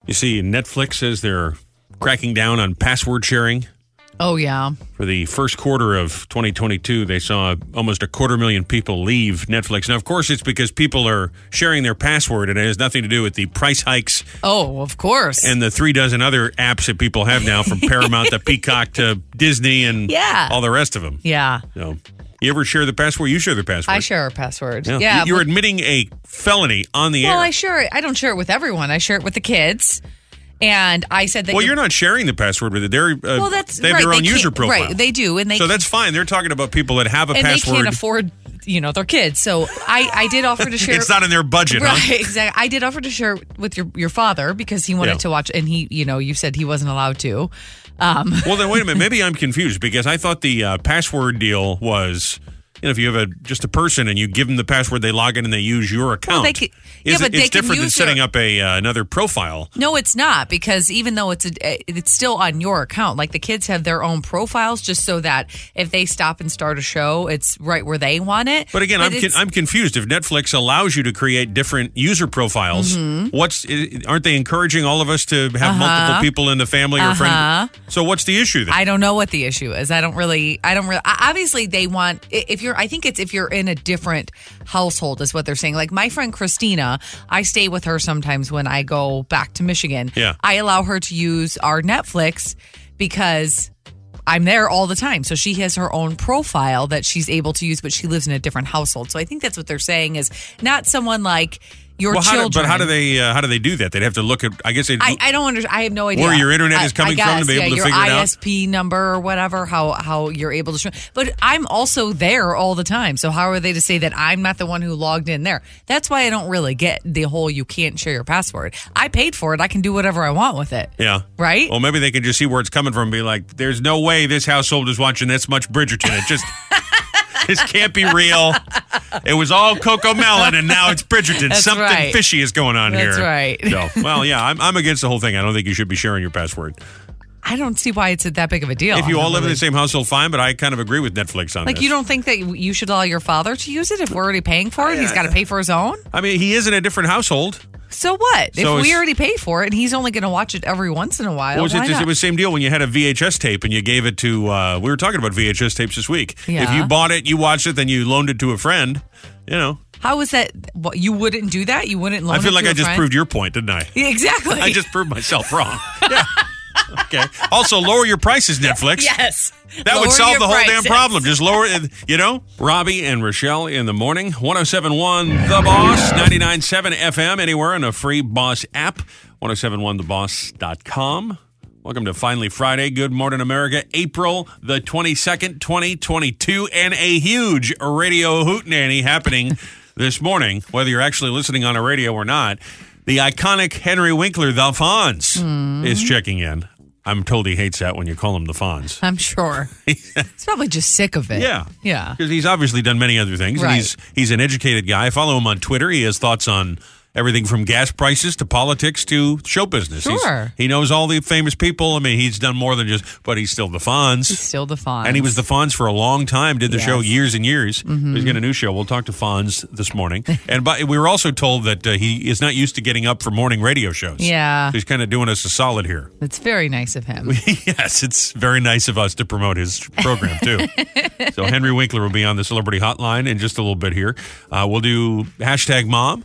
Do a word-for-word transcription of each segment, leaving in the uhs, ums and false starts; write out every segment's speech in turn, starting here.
You see, Netflix says they're cracking down on password sharing. Oh, yeah. For the first quarter of twenty twenty-two, they saw almost a quarter million people leave Netflix. Now, of course, it's because people are sharing their password, and it has nothing to do with the price hikes. Oh, of course. And the three dozen other apps that people have now, from Paramount to Peacock to Disney and yeah. all the rest of them. Yeah. So, you ever share the password? You share the password. I share a password. Yeah. yeah You're but, admitting a felony on the well, air. Well, I share it. I don't share it with everyone. I share it with the kids. And I said that. Well, you're not sharing the password with it. They're, uh, well, that's they have right. their own they user profile. Right, they do. And they so that's fine. They're talking about people that have a and password. And they can't afford, you know, their kids. So I, I did offer to share. It's not in their budget, right, huh? Exactly. I did offer to share with your, your father because he wanted Yeah. to watch. And he, you know, you said he wasn't allowed to. Um. Well, then wait a minute. Maybe I'm confused because I thought the uh, password deal was... You know, if you have a just a person and you give them the password, they log in and they use your account. Well, they could, Is yeah, it, but they it's can different than use setting your, up a uh, another profile. No, it's not because even though it's a, it's still on your account. Like the kids have their own profiles, just so that if they stop and start a show, it's right where they want it. But again, but I'm con- I'm confused. If Netflix allows you to create different user profiles, mm-hmm. what's aren't they encouraging all of us to have uh-huh. multiple people in the family or uh-huh. friend? So what's the issue then? I don't know what the issue is. I don't really. I don't really. Obviously, they want if you're. I think it's if you're in a different household is what they're saying. Like my friend Christina, I stay with her sometimes when I go back to Michigan. Yeah. I allow her to use our Netflix because I'm there all the time. So she has her own profile that she's able to use, but she lives in a different household. So I think that's what they're saying is not someone like your well, how children. do, but how do they uh, how do they do that? They'd have to look at. I guess they. I, I don't understand. I have no idea Where your internet is I- coming I guess, from to be yeah, able to your figure it out. I S P number or whatever. How how you're able to. Stream. But I'm also there all the time. So how are they to say that I'm not the one who logged in there? That's why I don't really get the whole you can't share your password. I paid for it. I can do whatever I want with it. Yeah. Right. Well, maybe they can just see where it's coming from and be like, "There's no way this household is watching this much Bridgerton. It just." This can't be real. It was all Coco Melon, and now it's Bridgerton. That's Something right. fishy is going on That's here. That's right. So, well, yeah, I'm, I'm against the whole thing. I don't think you should be sharing your password. I don't see why it's that big of a deal. If you all live in really. the same household, fine, but I kind of agree with Netflix on Like, this. you don't think that you should allow your father to use it if we're already paying for it? He's got to pay for his own? I mean, he is in a different household. So what? So if we it's- already pay for it and he's only going to watch it every once in a while, What was why it? not? It was the same deal when you had a V H S tape and you gave it to, uh, we were talking about V H S tapes this week. Yeah. If you bought it, you watched it, then you loaned it to a friend, you know. How is that? What, you wouldn't do that? You wouldn't loan I feel it like to I a just friend? proved your point, didn't I? Yeah, exactly. I just proved myself wrong. Yeah. Okay. Also, lower your prices, Netflix. Yes. That Lower would solve your the whole prices. damn problem. Just lower it, you know? Robbie and Rochelle in the morning. one oh seven point one The Boss, ninety-nine point seven F M, anywhere in a free Boss app. ten seventy-one the boss dot com. Welcome to Finally Friday. Good morning, America. April the twenty-second, twenty twenty-two, and a huge radio hootenanny happening this morning, whether you're actually listening on a radio or not. The iconic Henry Winkler, the Fonz, Mm. is checking in. I'm told he hates that when you call him the Fonz. I'm sure. He's probably just sick of it. Yeah. Yeah. Because he's obviously done many other things. And Right. he's he's an educated guy. I follow him on Twitter. He has thoughts on everything from gas prices to politics to show business. He's- Sure. he knows all the famous people. I mean, he's done more than just, but he's still the Fonz. He's still the Fonz. And he was the Fonz for a long time, did the Yes. show years and years. Mhm. He's got a new show. We'll talk to Fonz this morning. And by, we were also told that uh, he is not used to getting up for morning radio shows. Yeah. So he's kind of doing us a solid here. It's very nice of him. Yes, it's very nice of us to promote his program, too. So Henry Winkler will be on the Celebrity Hotline in just a little bit here. Uh, we'll do hashtag mom.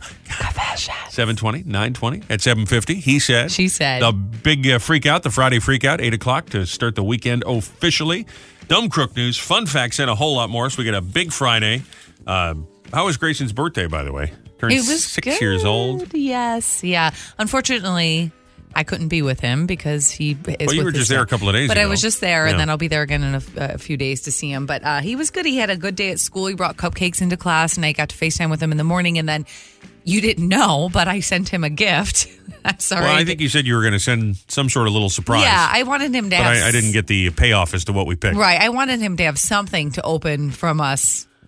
seven twenty, nine twenty, at seven fifty. He said. She said. The big uh, freak out, the Friday freak out, eight o'clock to start the weekend officially. Dumb Crook News, fun facts, and a whole lot more. So we got a big Friday. Uh, how was Grayson's birthday, by the way? Turned It was six good. years old. Yes. Yeah. Unfortunately, I couldn't be with him because he is Well, you with were his just there dad. a couple of days But ago. I was just there, Yeah. and then I'll be there again in a, a few days to see him. But uh, he was good. He had a good day at school. He brought cupcakes into class, and I got to FaceTime with him in the morning. And then you didn't know, but I sent him a gift. I'm sorry. Well, I think you said you were going to send some sort of little surprise. Yeah, I wanted him to But have... I, I didn't get the payoff as to what we picked. Right. I wanted him to have something to open from us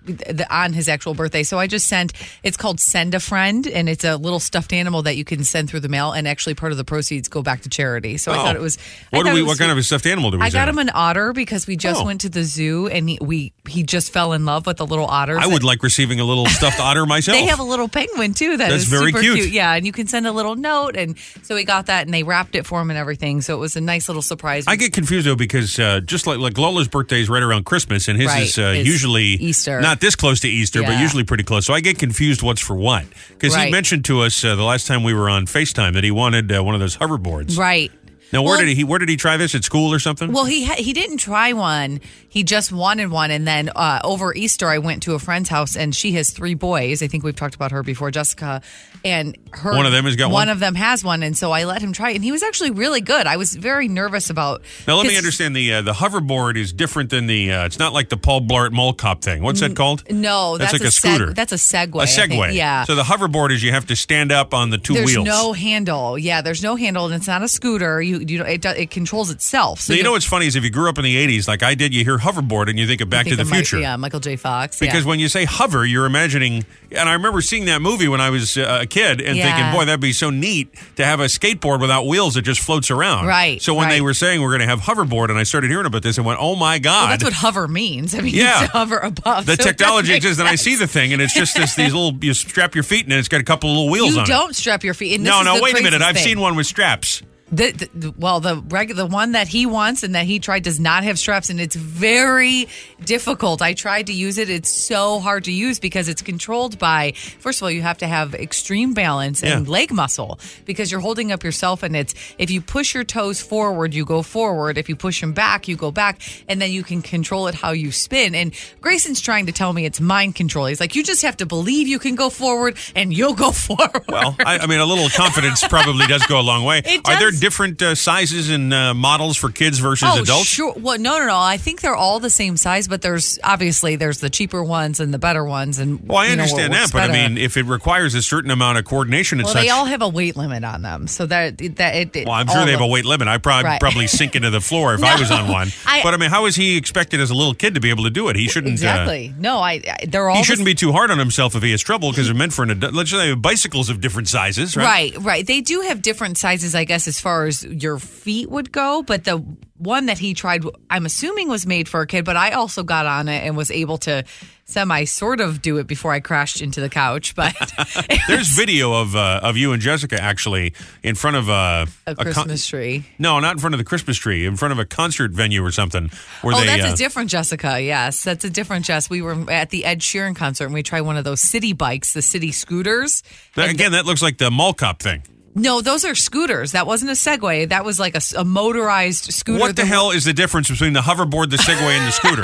the, on his actual birthday. So I just sent, it's called Send a Friend, and it's a little stuffed animal that you can send through the mail, and actually part of the proceeds go back to charity. So oh. I thought it was. What, do I we, it was what kind of a stuffed animal do we I send got him an otter because we just oh. went to the zoo, and he, we he just fell in love with the little otters. I would like receiving a little stuffed otter myself. They have a little penguin too that That's is very super cute. cute. Yeah, and you can send a little note, and so we got that, and they wrapped it for him and everything. So it was a nice little surprise. I get confused though because uh, just like like Lola's birthday is right around Christmas, and his Right. is uh, It's usually Easter. not this close to Easter, but Yeah. usually pretty close. So I get confused what's for what because he Right. mentioned to us uh, the last time we were on FaceTime that he wanted uh, one of those hoverboards. Right. Now, where Well, did he where did he try this at school or something? Well, he ha- he didn't try one. He just wanted one, and then uh, over Easter, I went to a friend's house, and she has three boys. I think we've talked about her before, Jessica, and her. One of them has got one? One of them has one, and so I let him try it, and he was actually really good. I was very nervous about. Now, let me 'cause- understand the uh, the hoverboard is different than the. Uh, it's not like the Paul Blart Mall Cop thing. What's that called? No, that's, like a, a seg- scooter. that's a Segway. A I think. Segway. Yeah. So the hoverboard is you have to stand up on the two There's wheels. no handle. Yeah, there's no handle, and it's not a scooter. You you know it do- it controls itself. So Now, you know what's funny is if you grew up in the eighties, like I did, you hear hoverboard and you think of Back to think the of Mi- Future. yeah, Michael J. Fox. Because yeah. when you say hover, you're imagining, and I remember seeing that movie when I was uh, a kid and Yeah. thinking, boy, that'd be so neat to have a skateboard without wheels that just floats around. Right, So when they right. were saying we're going to have hoverboard, and I started hearing about this, and went, oh my God. Well, that's what hover means. I mean, Yeah. it's to hover above. the so it does technology make exists, and I sense. see the thing, and it's just this, these little, you strap your feet in it, it's got a couple of little wheels You on it. don't strap your feet. And this No, is no, the wait a minute. craziest I've thing. seen one with straps. The, the, well, the reg, the one that he wants and that he tried does not have straps, and it's very difficult. I tried to use it; it's so hard to use because it's controlled by. First of all, you have to have extreme balance and Yeah. leg muscle because you're holding up yourself, and it's if you push your toes forward, you go forward. If you push them back, you go back, and then you can control it how you spin. And Grayson's trying to tell me it's mind control. He's like, you just have to believe you can go forward, and you'll go forward. Well, I, I mean, a little confidence probably does go a long way. It Are there does. different uh, sizes and uh, models for kids versus Oh, adults? sure. Well, no, no, no. I think they're all the same size, but there's obviously there's the cheaper ones and the better ones. And Well, I you know, understand what that, works but I better. mean, if it requires a certain amount of coordination and well, such. they all have a weight limit on them, so that that it. it Well, I'm sure all they have of- a weight limit. I'd probably, Right. probably sink into the floor if I No. was on one. I- but I mean, how is he expected as a little kid to be able to do it? He shouldn't. Exactly. no, I. I they're all. Uh, he the shouldn't be too hard on himself if he has trouble because they're meant for an adult. Let's say bicycles of different sizes, right? Right, right. They do have different sizes, I guess, as far as your feet would go. But the one that he tried, I'm assuming, was made for a kid. But I also got on it and was able to semi sort of do it before I crashed into the couch. But it There's was video of uh, of you and Jessica actually in front of uh, a con- Christmas tree. no, not in front of the Christmas tree. In front of a concert venue or something. Where Oh, they, that's uh, a different Jessica. Yes, that's a different Jess. We were at the Ed Sheeran concert and we tried one of those city bikes, the city scooters. that- And again, that looks like the mall cop thing. no, those are scooters. That wasn't a Segway. That was like a, s- a motorized scooter. What the that- hell is the difference between the hoverboard, the Segway, and the scooter?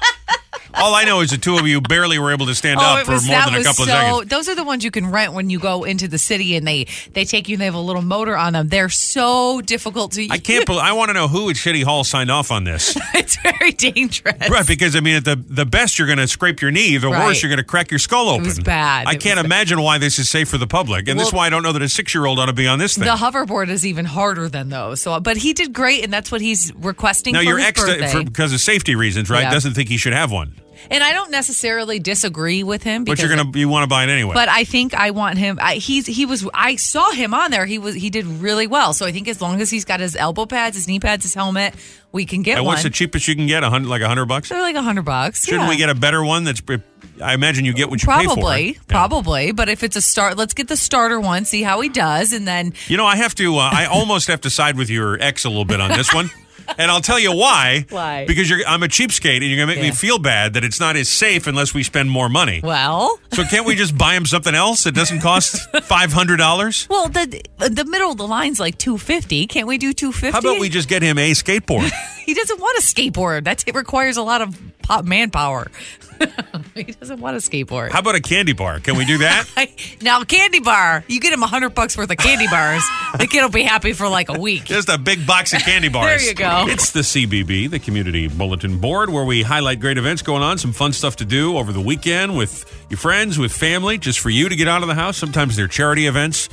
All I know is the two of you barely were able to stand Oh, up it for was, more that than a was couple so, of seconds. Those are the ones you can rent when you go into the city, and they they take you and they have a little motor on them. They're so difficult to use. I can't believe. I want to know who at City Hall signed off on this. It's very dangerous. Right, because I mean, at the the best, you're going to scrape your knee. The Right. worst, you're going to crack your skull open. was bad. I It can't was bad. imagine why this is safe for the public, and this is Well- why I don't know that a six year old ought to be on this thing. The hoverboard is even harder than those. So, but he did great, and that's what he's requesting now for your his ex, birthday. for, because of safety reasons, right, Yeah. doesn't think he should have one, And I don't necessarily disagree with him. but Because you're gonna you want to buy it anyway. But I think I want him. I, he's he was. I saw him on there. He was. He did really well. So I think as long as he's got his elbow pads, his knee pads, his helmet, we can get and one. what's the cheapest you can get? A hundred, like a hundred bucks? They're like a hundred bucks. Shouldn't yeah. we get a better one? That's I imagine you get what you pay for. Probably, Yeah. probably. But if it's a start, let's get the starter one, see how he does, and then You know, I have to. Uh, I almost have to side with your ex a little bit on this one. And I'll tell you why. Why? Because you're, I'm a cheapskate, and you're going to make Yeah. me feel bad that it's not as safe unless we spend more money. well, So can't we just buy him something else that doesn't cost five hundred dollars? well, the the middle of the line's like two fifty. Can't we do two fifty? How about we just get him a skateboard? He doesn't want a skateboard. That's it requires a lot of pop manpower. He doesn't want a skateboard. How about a candy bar? Can we do that? Now, candy bar. You get him a hundred bucks worth of candy bars. The kid will be happy for like a week. Just a big box of candy bars. There you go. It's the C B B, the Community Bulletin Board, where we highlight great events going on, some fun stuff to do over the weekend with your friends, with family, just for you to get out of the house. Sometimes they're charity events.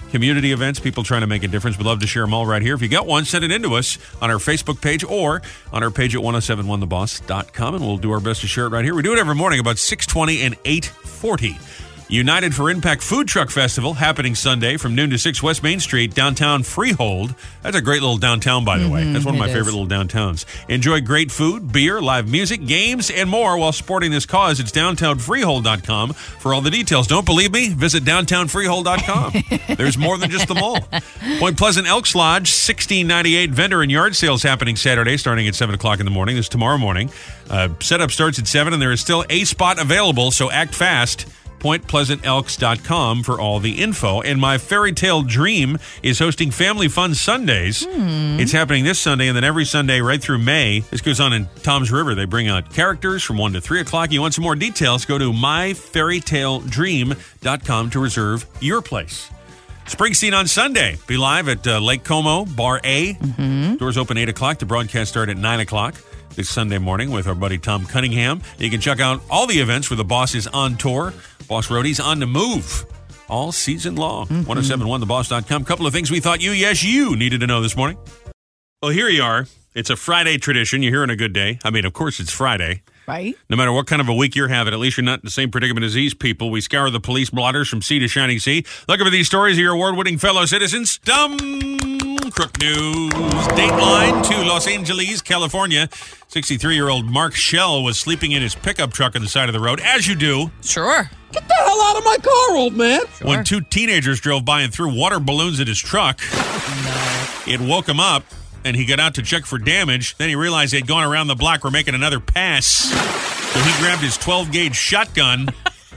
community events, people trying to make a difference. We'd love to share them all right here. If you got one, send it in to us on our Facebook page or on our page at ten seventy-one the boss dot com, and we'll do our best to share it right here. We do it every morning about six twenty and eight forty. United for Impact Food Truck Festival happening Sunday from noon to six West Main Street, downtown Freehold. That's a great little downtown, by the mm-hmm, way. That's one of my favorite is. little downtowns. Enjoy great food, beer, live music, games, and more while supporting this cause. It's downtown freehold dot com for all the details. Don't believe me? Visit downtown freehold dot com. There's more than just the mall. Point Pleasant Elks Lodge, sixteen ninety-eight vendor and yard sales happening Saturday starting at seven o'clock in the morning. This is tomorrow morning. Uh, setup starts at seven, and there is still a spot available, so act fast. point pleasant elks dot com for all the info. And My Fairy Tale Dream is hosting Family Fun Sundays. Hmm. It's happening this Sunday and then every Sunday right through May. This goes on in Tom's River. They bring out characters from one to three o'clock. You want some more details? Go to my fairy tale dream dot com to reserve your place. Springsteen on Sunday. Be live at uh, Lake Como, Bar A. Mm-hmm. Doors open eight o'clock. The broadcast start at nine o'clock. This Sunday morning with our buddy Tom Cunningham. You can check out all the events where the Boss is on tour. Boss Roadie's on the move all season long. Mm-hmm. ten seventy-one the boss dot com. Couple of things we thought you, yes, you needed to know this morning. Well, here you are. It's a Friday tradition. You're here on a good day. I mean, of course, it's Friday. Right. No matter what kind of a week you're having, at least you're not in the same predicament as these people. We scour the police blotters from sea to shining sea. Looking for these stories of your award-winning fellow citizens. Dumb Crook News. Dateline to Los Angeles, California. sixty-three-year-old Mark Shell was sleeping in his pickup truck on the side of the road, as you do. Sure. Get the hell out of my car, old man. Sure. When two teenagers drove by and threw water balloons at his truck, no. It woke him up. And he got out to check for damage. Then he realized they'd gone around the block, were making another pass. So he grabbed his twelve-gauge shotgun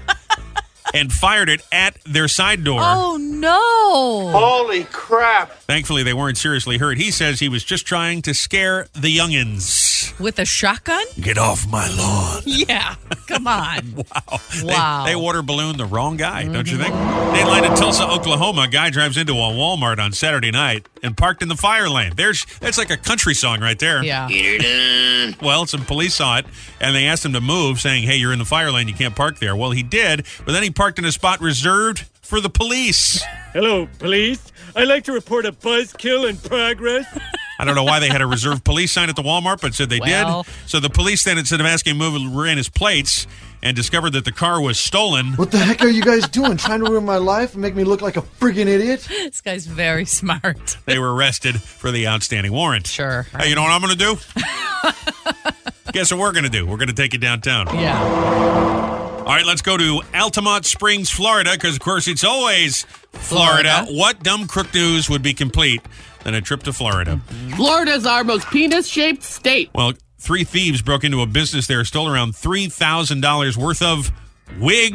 and fired it at their side door. Oh, no. Holy crap. Thankfully, they weren't seriously hurt. He says he was just trying to scare the youngins. With a shotgun? Get off my lawn. Yeah, come on. Wow. Wow. They, they water ballooned the wrong guy, mm-hmm. don't you think? Dateline in Tulsa, Oklahoma. A guy drives into a Walmart on Saturday night and parked in the fire lane. There's That's like a country song right there. Yeah. Get her done. Well, some police saw it, and they asked him to move, saying, hey, you're in the fire lane. You can't park there. Well, he did, but then he parked in a spot reserved for the police. Hello, police. I'd like to report a buzzkill in progress. I don't know why they had a reserved police sign at the Walmart, but said they well. did. So the police then, instead of asking him to move, ran his plates and discovered that the car was stolen. What the heck are you guys doing? Trying to ruin my life and make me look like a friggin' idiot? This guy's very smart. They were arrested for the outstanding warrant. Sure. Hey, you know what I'm going to do? Guess what we're going to do? We're going to take you downtown. Yeah. All right, let's go to Altamont Springs, Florida, because, of course, it's always Florida. Florida. What dumb crook news would be complete than a trip to Florida? Mm-hmm. Florida's our most penis-shaped state. Well, three thieves broke into a business there, stole around three thousand dollars worth of wigs.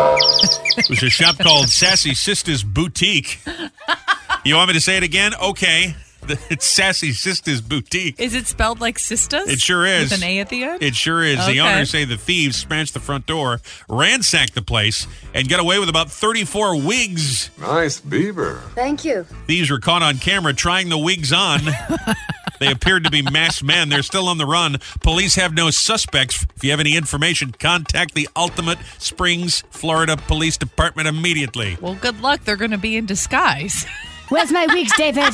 It was a shop called Sassy Sisters Boutique. You want me to say it again? Okay. It's Sassy Sisters Boutique. Is it spelled like sisters? It sure is. With an A at the end? It sure is. Okay. The owners say the thieves smashed the front door, ransacked the place, and got away with about thirty-four wigs. Nice beaver. Thank you. Thieves were caught on camera trying the wigs on. They appeared to be masked men. They're still on the run. Police have no suspects. If you have any information, contact the Altamont Springs, Florida Police Department immediately. Well, good luck. They're going to be in disguise. Where's my wigs, David?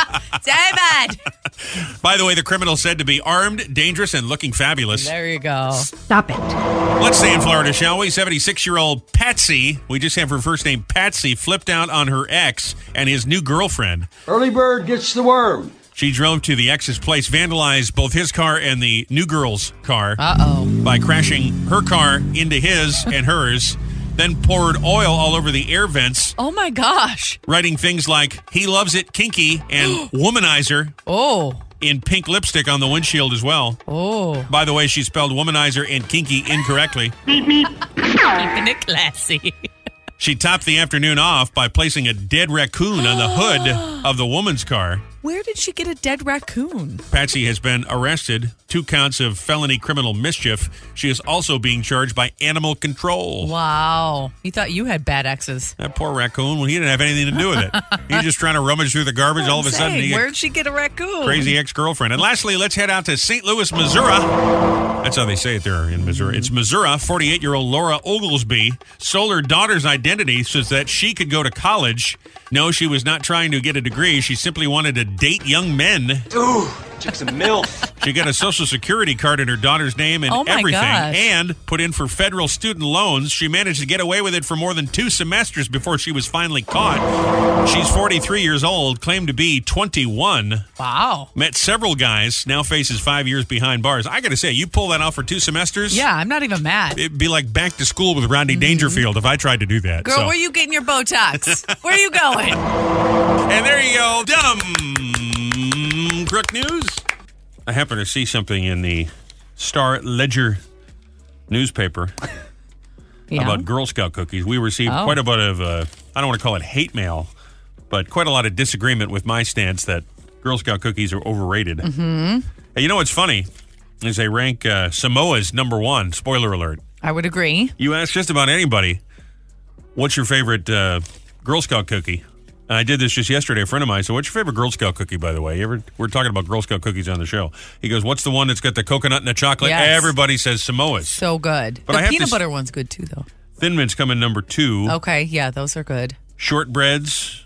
David! By the way, the criminal said to be armed, dangerous, and looking fabulous. There you go. Stop it. Let's stay in Florida, shall we? seventy-six-year-old Patsy, we just have her first name, Patsy, flipped out on her ex and his new girlfriend. Early bird gets the worm. She drove to the ex's place, vandalized both his car and the new girl's car. Uh-oh. By crashing her car into his and hers. Then poured oil all over the air vents. Oh, my gosh. Writing things like, he loves it kinky, and womanizer. Oh. In pink lipstick on the windshield as well. Oh. By the way, she spelled womanizer and kinky incorrectly. Keeping it classy. She topped the afternoon off by placing a dead raccoon on the hood of the woman's car. Where did she get a dead raccoon? Patsy has been arrested. Two counts of felony criminal mischief. She is also being charged by animal control. Wow. You thought you had bad exes. That poor raccoon, well, he didn't have anything to do with it. He was just trying to rummage through the garbage. All of a sudden, he where'd she get a raccoon? Crazy ex-girlfriend. And lastly, let's head out to Saint Louis, Missouri. That's how they say it there in Missouri. It's Missouri. forty-eight-year-old Laura Oglesby sold her daughter's identity so that she could go to college. No, she was not trying to get a degree. She simply wanted to date young men. Ooh, took some MILF. She got a Social Security card in her daughter's name and Oh, my everything, gosh. and put in for federal student loans. She managed to get away with it for more than two semesters before she was finally caught. She's forty-three years old, claimed to be twenty-one. Wow. Met several guys, now faces five years behind bars. I got to say, you pull that off for two semesters? Yeah, I'm not even mad. It'd be like back to school with Rodney Dangerfield if I tried to do that. Girl, So- where you getting your Botox? Where are you going? And there you go. Dumb crook news. I happen to see something in the Star Ledger newspaper Yeah. about Girl Scout cookies. We received Oh. quite a bit of, uh, I don't want to call it hate mail, but quite a lot of disagreement with my stance that Girl Scout cookies are overrated. Mm-hmm. And you know what's funny is they rank uh, Samoa's number one. Spoiler alert. I would agree. You ask just about anybody, what's your favorite uh, Girl Scout cookie? And I did this just yesterday. A friend of mine said, what's your favorite Girl Scout cookie, by the way? You ever, we're talking about Girl Scout cookies on the show. He goes, what's the one that's got the coconut and the chocolate? Yes. Everybody says Samoa's. So good. But the I have peanut to s- butter one's good too, though. Thin Mints come in number two. Okay, yeah, those are good. Shortbreads.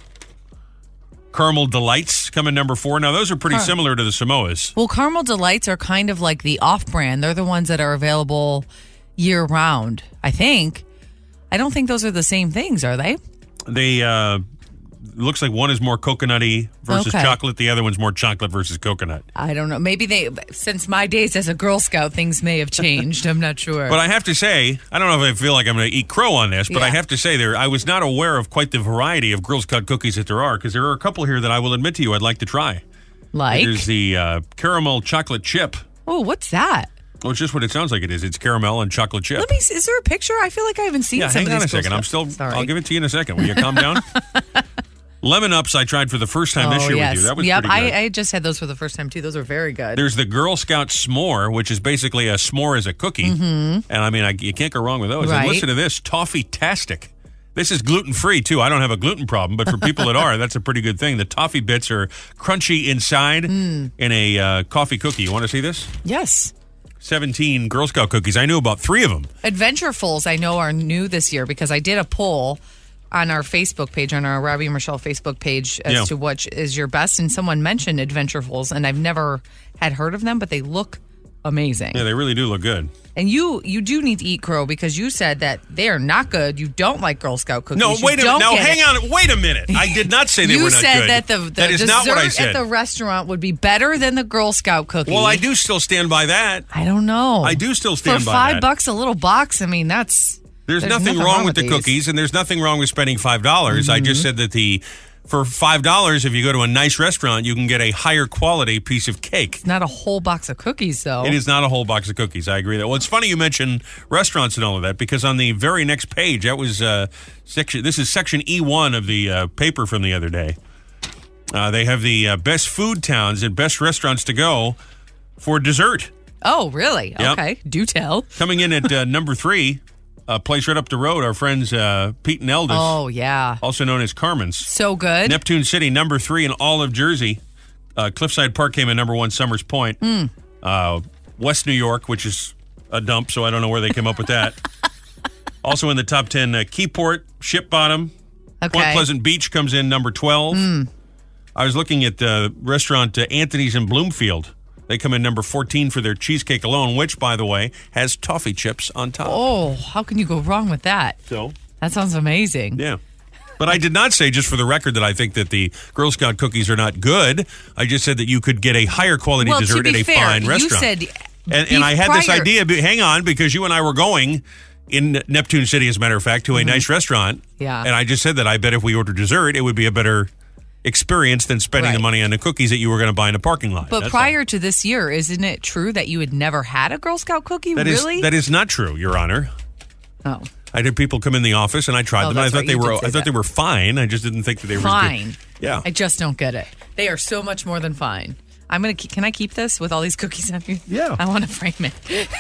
Caramel Delights come in number four. Now, those are pretty Huh. similar to the Samoa's. Well, Caramel Delights are kind of like the off-brand. They're the ones that are available year-round, I think. I don't think those are the same things, are they? They, uh, looks like one is more coconutty versus Okay. chocolate. The other one's more chocolate versus coconut. I don't know. Maybe they, since my days as a Girl Scout, things may have changed. I'm not sure. But I have to say, I don't know if I feel like I'm going to eat crow on this, but I Yeah. have to say there, I was not aware of quite the variety of Girl Scout cookies that there are, because there are a couple here that I will admit to you I'd like to try. like, There's the uh, caramel chocolate chip. oh, what's that? Well, it's just what it sounds like it is. It's caramel and chocolate chip. Let me. Is there a picture? I feel like I haven't seen yeah, some hang of on a these Girl second. I'm Scouts. still, Sorry. I'll give it to you in a second. Will you calm down? Lemon Ups I tried for the first time this Oh, year yes. with you. That was yep, pretty good. I, I just had those for the first time too. Those are very good. There's the Girl Scout s'more, which is basically a s'more as a cookie. Mm-hmm. And I mean, I, you can't go wrong with those. Right. And listen to this, Toffee-tastic. This is gluten-free, too. I don't have a gluten problem, but for people that are, that's a pretty good thing. The toffee bits are crunchy inside Mm. in a uh, coffee cookie. You want to see this? Yes. seventeen Girl Scout cookies. I knew about three of them. Adventurefuls, I know, are new this year because I did a poll on our Facebook page, on our Robbie and Michelle Facebook page, as Yeah. to what is your best. And someone mentioned Adventurefuls, and I've never had heard of them, but they look amazing. Yeah, they really do look good. And you you do need to eat crow because you said that they are not good. You don't like Girl Scout cookies. No, You wait a minute. don't Now, get hang it. on. Wait a minute. I did not say they You were not said good. that the, the that is dessert not what I said. at the restaurant would be better than the Girl Scout cookie. Well, I do still stand by that. I don't know. I do still stand For by five that. bucks a little box, I mean, that's... There's, nothing, wrong, with the these. Mm-hmm. cookies, and there's nothing wrong with spending five dollars. I just said that the for five dollars, if you go to a nice restaurant, you can get a higher quality piece of cake. Not a whole box of cookies, though. It is not a whole box of cookies. I agree that. Well, it's funny you mention restaurants and all of that because on the very next page, that was uh, section. This is section E one of the uh, paper from the other day. Uh, they have the uh, best food towns and best restaurants to go for dessert. Oh, really? Yep. Okay. Do tell. Coming in at uh, number three, a place right up the road. Our friends uh, Pete and Eldis, Oh, yeah. also known as Carmen's. So good. Neptune City, number three in all of Jersey. Uh, Cliffside Park came in number one, Summers Point. Mm. Uh, West New York, which is a dump, so I don't know where they came up with that. Also in the top ten, uh, Keyport, Ship Bottom. Okay. Point Pleasant Beach comes in number twelve. Mm. I was looking at the restaurant uh, Anthony's in Bloomfield. They come in number fourteen for their cheesecake alone, which, by the way, has toffee chips on top. Oh, how can you go wrong with that? So, That sounds amazing. yeah. But I did not say, just for the record, that I think that the Girl Scout cookies are not good. I just said that you could get a higher quality Well, dessert to be at a fair, fine you restaurant. said and, beef and I had this prior- idea, but hang on, because you and I were going in Neptune City, as a matter of fact, to a nice restaurant. Mm-hmm. Yeah. And I just said that I bet if we ordered dessert, it would be a better experience than spending the Right. money on the cookies that you were going to buy in a parking lot. But That's prior all. to this year, isn't it true that you had never had a Girl Scout cookie? That is- really? that is not true, Your Honor. oh, I had people come in the office and I tried Oh, them. And I that's thought right. they You were did say I thought that. they were fine. I just didn't think that they were as good. fine. Yeah. I just don't get it. They are so much more than fine. I'm gonna. Keep, can I keep this with all these cookies on here? Yeah. I want to frame it.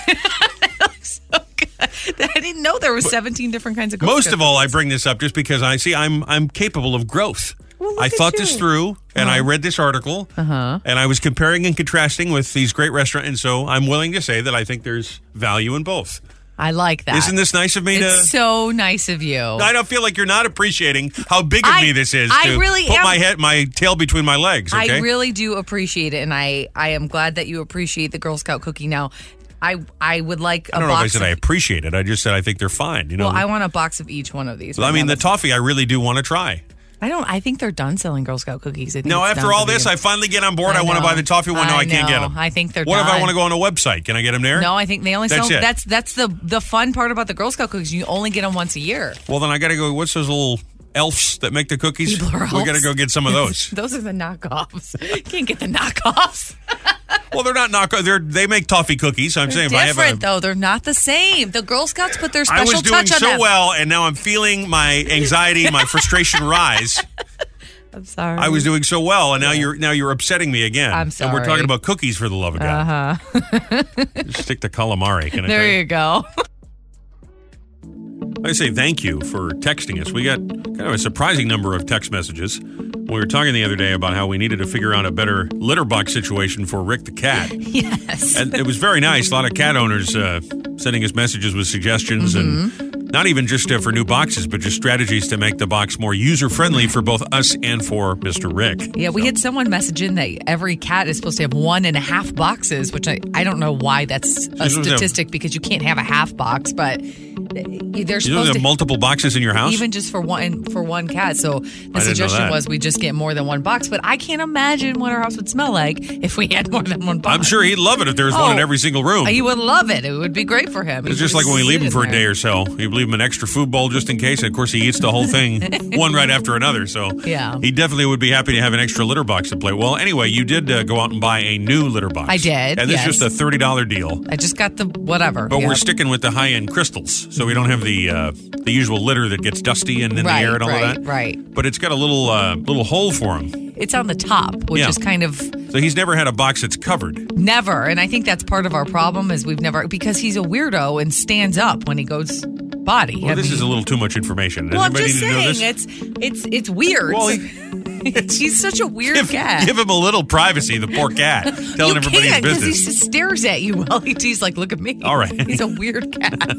It looks so good. I didn't know there were seventeen different kinds of. Girl Most Scout of all, I cookies. bring this up just because I see I'm I'm capable of growth. Well, look I at thought you. this through, and I read this article, Uh-huh. and I was comparing and contrasting with these great restaurants, and so I'm willing to say that I think there's value in both. I like that. Isn't this nice of me to... It's so nice of you. I don't feel like you're not appreciating how big of I- me this is I to really put am. my head, my tail between my legs, okay? I really do appreciate it, and I, I am glad that you appreciate the Girl Scout cookie. Now, I I would like a I don't know if I box said I of, appreciate it. I just said I think they're fine, you know? well, I want a box of each one of these. I right mean, now. the toffee I really do want to try. I don't. I think they're done selling Girl Scout cookies. I think No, it's after done all for this, you. I finally get on board. I, I want to know. buy the toffee one. No, I, I can't get know. them. I think they're What if I done. want to go on a website? Can I get them there? No, I think they only That's sell. it. That's that's the the fun part about the Girl Scout cookies. You only get them once a year. Well, then I got to go. What's those little elves that make the cookies? Keebler We got to elves. go get some of those. Those are the knockoffs. You can't get the knockoffs. Well, they're not knock. They're they make toffee cookies. I'm saying if I have Different a, though. They're not the same. The Girl Scouts put their I special was doing touch on so them. well, and now I'm feeling my anxiety, my frustration rise. I'm sorry. I was doing so well, and now you're now you're upsetting me again. I'm And sorry. we're talking about cookies for the love of God. Uh-huh. Just stick to calamari. Can I tell There you? you go. I say thank you for texting us. We got kind of a surprising number of text messages. We were talking the other day about how we needed to figure out a better litter box situation for Rick the cat. Yes. And it was very nice. A lot of cat owners uh, sending us messages with suggestions Mm-hmm. and not even just uh, for new boxes, but just strategies to make the box more user-friendly for both us and for Mister Rick. Yeah, we had someone message in that every cat is supposed to have one and a half boxes, which I, I don't know why that's a supposed to have- statistic because you can't have a half box, but they're You don't supposed have to multiple boxes in your house? even just for one for one cat. So the know suggestion that. was we just get more than one box, but I can't imagine what our house would smell like if we had more than one box. I'm sure he'd love it if there was one in Oh, every single room. He would love it. It would be great for him. It's just like when we leave him for a day or so. You leave him an extra food bowl just in case. And of course, he eats the whole thing, one right after another. So Yeah. he definitely would be happy to have an extra litter box to play. Well, anyway, you did uh, go out and buy a new litter box. I did, And this yes. is just a thirty dollars deal. I just got the whatever. But yeah. we're sticking with the high-end crystals, so we don't have the uh, the usual litter that gets dusty and in Right, the air and all right, of that. right. But it's got a little uh, little hole for him. It's on the top, which Yeah. is kind of So he's never had a box that's covered. never. And I think that's part of our problem is we've never because he's a weirdo and stands up when he goes potty. Well, I this mean- is a little too much information. Does Well, I'm anybody just need to know saying this? it's it's it's weird. Well, he's such a weird Give, cat. give him a little privacy, the poor cat, telling you everybody his can't because he business. just stares at you while he, he's like, "Look at me." All right. he's a weird cat.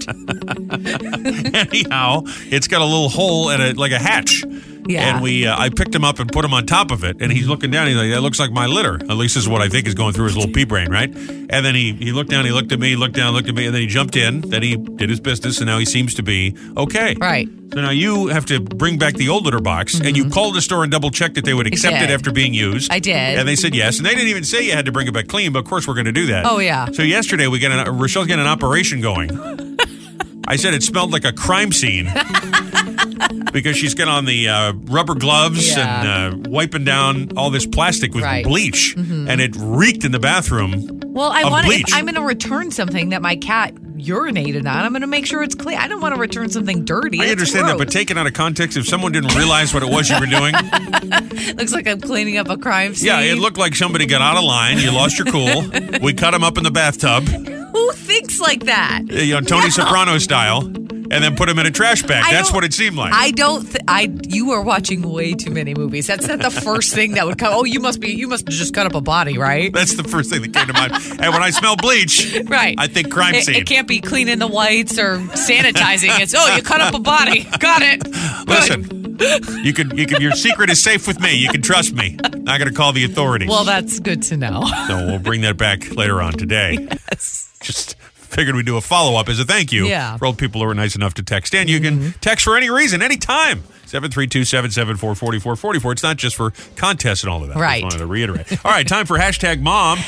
Anyhow, it's got a little hole and a like a hatch. Yeah. And we, uh, I picked him up and put him on top of it, and he's looking down. He's like, "That looks like my litter." At least this is what I think is going through his little pea brain, right? And then he he looked down, he looked at me, looked down, looked at me, and then he jumped in. Then he did his business, and now he seems to be okay. Right. So now you have to bring back the old litter box, and you called the store and double checked that they would accept it did. after being used. I did. And they said yes, and they didn't even say you had to bring it back clean. But of course, we're going to do that. Oh, yeah. So yesterday we got an, Rochelle's getting an operation going. I said it smelled like a crime scene because she's got on the uh, rubber gloves Yeah. and uh, wiping down all this plastic with Right. bleach, and it reeked in the bathroom. Well, I Of want to. bleach. If I'm going to return something that my cat urinated on, I'm going to make sure it's clean. I don't want to return something dirty. I That's understand that, but gross. taken out of context, if someone didn't realize what it was you were doing, looks like I'm cleaning up a crime scene. yeah, it looked like somebody got out of line. You lost your cool. We cut him up in the bathtub, Who thinks like that? uh, you know, Tony Soprano style, and then put him in a trash bag. I That's don't- what it seemed like. I don't. Th- I. You are watching way too many movies. That's not the first thing that would come. Oh, you must be. You must just cut up a body, right? That's the first thing that came to mind. And when I smell bleach, Right. I think crime It, scene. it can't be cleaning the whites or sanitizing. It's oh, you cut up a body. Got it. Listen, you can, you can, your secret is safe with me. You can trust me. Not going to call the authorities. Well, that's good to know. So we'll bring that back later on today. Yes. Just figured we'd do a follow up as a thank you Yeah. Mm-hmm. for all the people who were nice enough to text. And you can text for any reason, anytime. seven three two, seven seven four, four four four four. It's not just for contests and all of that. Right. I just wanted to reiterate. All right, time for hashtag mom.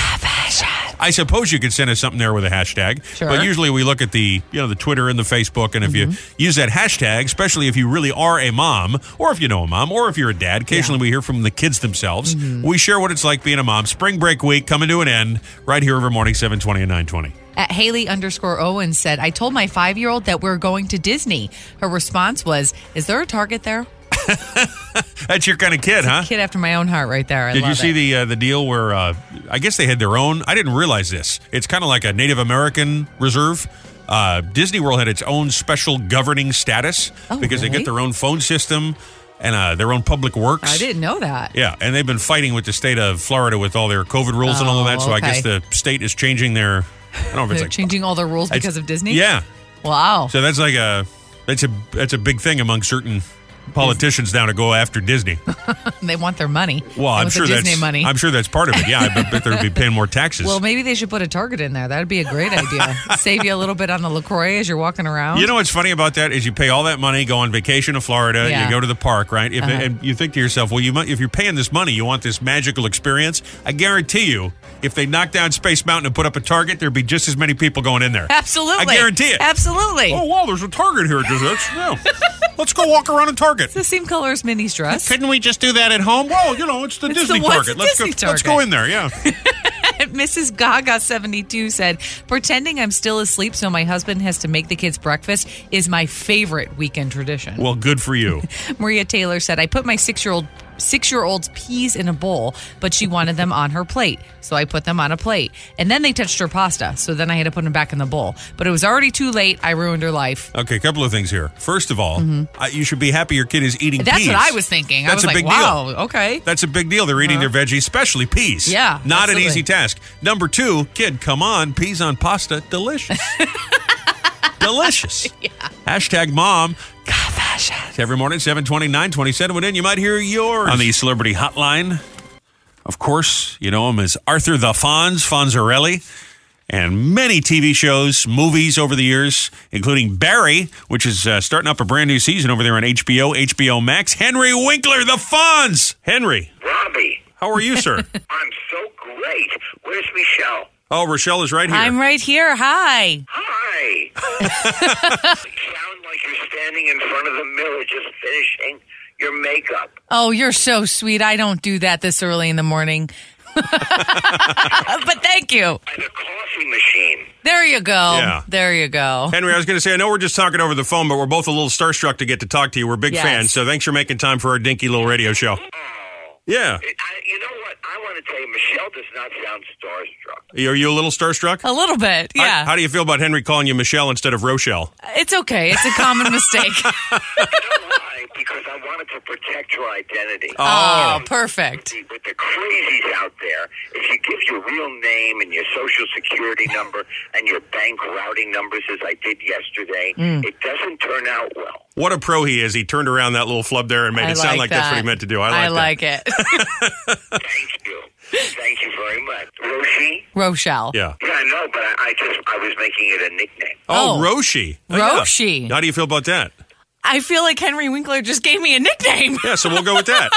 I suppose you could send us something there with a hashtag. Sure. But usually we look at the, you know, the Twitter and the Facebook, and if Mm-hmm. you use that hashtag, especially if you really are a mom, or if you know a mom, or if you're a dad, occasionally we hear from the kids themselves. Mm-hmm. We share what it's like being a mom. Spring break week coming to an end right here over morning seven twenty and nine twenty. At Haley underscore Owen said, I told my five-year-old that we're going to Disney. Her response was, is there a Target there? That's your kind of kid, huh? Kid after my own heart right there. I Did you love see it. the uh, the deal where uh, I guess they had their own? I didn't realize this. It's kind of like a Native American reserve. Uh, Disney World had its own special governing status Oh, because they really? get their own phone system. and uh, their own public works. I didn't know that. Yeah, and they've been fighting with the state of Florida with all their COVID rules and all of that. So Oh, I guess okay. the state is changing their. I don't know if it's They're like changing all the rules because of Disney? Yeah, Wow. so that's like a that's a that's a big thing among certain politicians now to go after Disney. They want their money. Well, They I'm want sure the Disney that's money. I'm sure that's part of it. Yeah, I bet they'd be paying more taxes. Well, maybe they should put a Target in there. That'd be a great idea. Save you a little bit on the LaCroix as you're walking around. You know what's funny about that is you pay all that money, go on vacation to Florida, Yeah. you go to the park, right? If, Uh-huh. And you think to yourself, well, you might, if you're paying this money, you want this magical experience. I guarantee you, if they knock down Space Mountain and put up a Target, there'd be just as many people going in there. Absolutely. I guarantee it. Absolutely. Oh, wow, there's a Target here. Just, that's, yeah. Let's go walk around a Target. The same color as Minnie's dress. Couldn't we just do that at home? Well, you know, it's the It's Disney the- what's Target. the Let's Disney go. Let's Target? go in there. Yeah. Missus Gaga seventy-two said, pretending I'm still asleep so my husband has to make the kids breakfast is my favorite weekend tradition. Well, good for you. Maria Taylor said, I put my six-year-old six-year-old's peas in a bowl, but she wanted them on her plate. So I put them on a plate. And then they touched her pasta. So then I had to put them back in the bowl. But it was already too late. I ruined her life. Okay, a couple of things here. First of all, I, you should be happy your kid is eating That's peas. what I was thinking. That's I was a like, big wow, deal. okay. That's a big deal. They're eating their veggies, especially peas. Yeah, Not absolutely. an easy task. Number two, kid, come on. Peas on pasta, delicious. Delicious. Yeah. Hashtag mom. God, every morning, seven twenty, nine twenty-seven. When in, you might hear yours on the Celebrity Hotline. Of course, you know him as Arthur the Fonz, Fonzarelli, and many T V shows, movies over the years, including Barry, which is uh, starting up a brand new season over there on H B O, H B O Max. Henry Winkler, the Fonz. Henry, Robbie, how are you, sir? I'm so great. Where's Michelle? Oh, Rochelle is right here. I'm right here. Hi. Hi. You sound like you're standing in front of the mirror just finishing your makeup. Oh, you're so sweet. I don't do that this early in the morning. But thank you. And a coffee machine. There you go. Yeah. There you go. Henry, I was going to say, I know we're just talking over the phone, but we're both a little starstruck to get to talk to you. We're big Yes. fans, so thanks for making time for our dinky little radio show. Oh. Yeah. It, I, you know what? I want to tell you, Michelle does not sound starstruck. Are you a little starstruck? A little bit. How- Yeah. How, do you feel about Henry calling you Michelle instead of Rochelle? It's okay. It's a common mistake. You know why? Because I wanted to protect your identity. Oh, perfect. With the, with the crazies out there, if you give your real name and your social security number and your bank routing numbers, as I did yesterday, Mm. it doesn't turn out well. What a pro he is. He turned around that little flub there and made I it sound like like that's what that. he meant to do. I like I that. like it. Thank you. Thank you very much. Roshi? Rochelle. Yeah. Yeah, I know, but I, I just, I was making it a nickname. Oh, Oh. Roshi. Oh, yeah. Roshi. How do you feel about that? I feel like Henry Winkler just gave me a nickname. Yeah, so we'll go with that.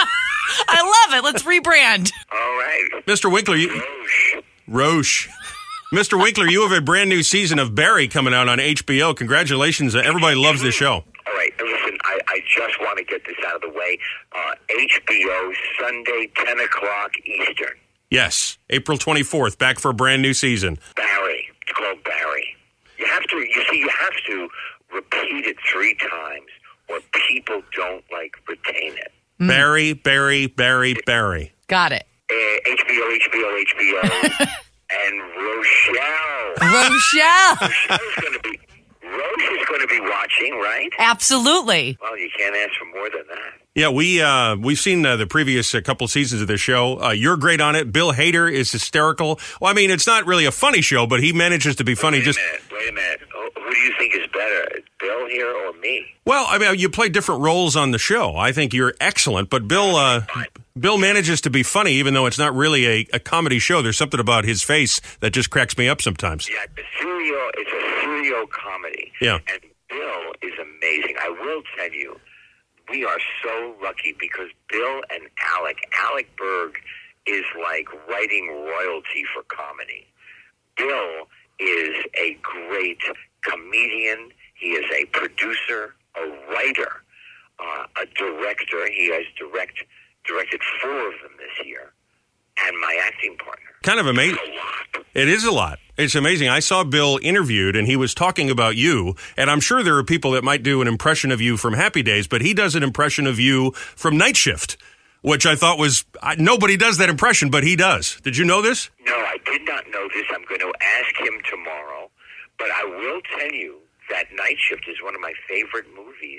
I love it. Let's rebrand. All right. Mister Winkler, you... Rosh. Roche. Mister Winkler, you have a brand new season of Barry coming out on H B O. Congratulations. Everybody loves this show. All right, listen, I, I just want to get this out of the way. Uh, H B O, Sunday, ten o'clock Eastern. Yes, April twenty-fourth, back for a brand new season. Barry. It's called Barry. You have to, you see, you have to repeat it three times or people don't, like, retain it. Barry, Barry, Barry, Barry. Got it. Uh, H B O, H B O, H B O, and Rochelle. Rochelle. Rochelle's going to be, Roche is going to be watching, right? Absolutely. Well, you can't ask for more than that. Yeah, we, uh, we've seen uh, the previous uh, couple seasons of this show. Uh, you're great on it. Bill Hader is hysterical. Well, I mean, it's not really a funny show, but he manages to be funny. Wait a Just minute, wait a minute. Who, who do you think is better, Bill here or me? Well, I mean, you play different roles on the show. I think you're excellent, but Bill, uh, Bill manages to be funny, even though it's not really a, a comedy show. There's something about his face that just cracks me up sometimes. Yeah, the serial, it's a serial comedy. Yeah. And Bill is amazing. I will tell you, we are so lucky because Bill and Alec, Alec Berg is like writing royalty for comedy. Bill is a great comedian. He is a producer, a writer, uh, a director. He has direct directed four of them this year, and my acting partner. Kind of amazing. A lot. It is a lot. It's amazing. I saw Bill interviewed, and he was talking about you, and I'm sure there are people that might do an impression of you from Happy Days, but he does an impression of you from Night Shift, which I thought was, I, nobody does that impression, but he does. Did you know this? No, I did not know this. I'm going to ask him tomorrow, but I will tell you that Night Shift is one of my favorite movies.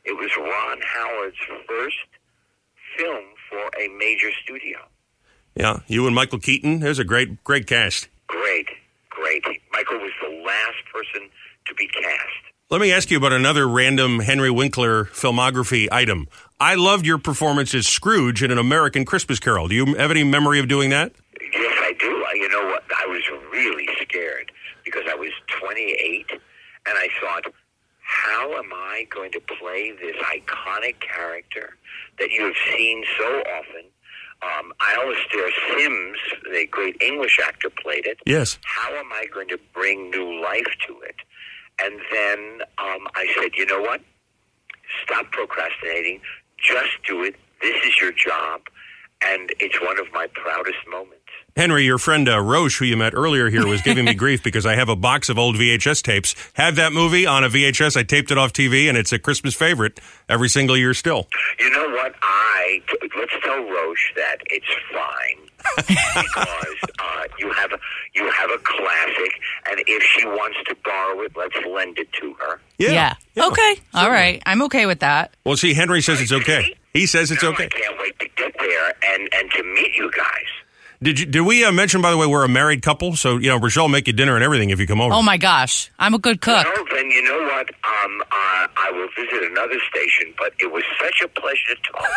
It was Ron Howard's first film for a major studio. Yeah, you and Michael Keaton. There's a great, great cast. Great, great. Michael was the last person to be cast. Let me ask you about another random Henry Winkler filmography item. I loved your performance as Scrooge in An American Christmas Carol. Do you have any memory of doing that? Yes, I do. You know what? I was really scared because I was twenty-eight, and I thought, how am I going to play this iconic character that you have seen so often? Um, Alastair Sims, the great English actor, played it. Yes. How am I going to bring new life to it? And then um, I said, you know what? Stop procrastinating. Just do it. This is your job. And it's one of my proudest moments. Henry, your friend uh, Roche, who you met earlier here, was giving me grief because I have a box of old V H S tapes. Have that movie on a V H S. I taped it off T V, and it's a Christmas favorite every single year still. You know what? I let's tell Roche that it's fine because uh, you have a, you have a classic, and if she wants to borrow it, let's lend it to her. Yeah. Yeah. Okay. All right. I'm okay with that. Well, see, Henry says it's okay. He says it's Now okay. I can't wait to get there and, and to meet you guys. Did you? Did we uh, mention, by the way, we're a married couple? So, you know, Rochelle will make you dinner and everything if you come over. Oh, my gosh. I'm a good cook. Well, then you know what? Um, uh, I will visit another station, but it was such a pleasure to talk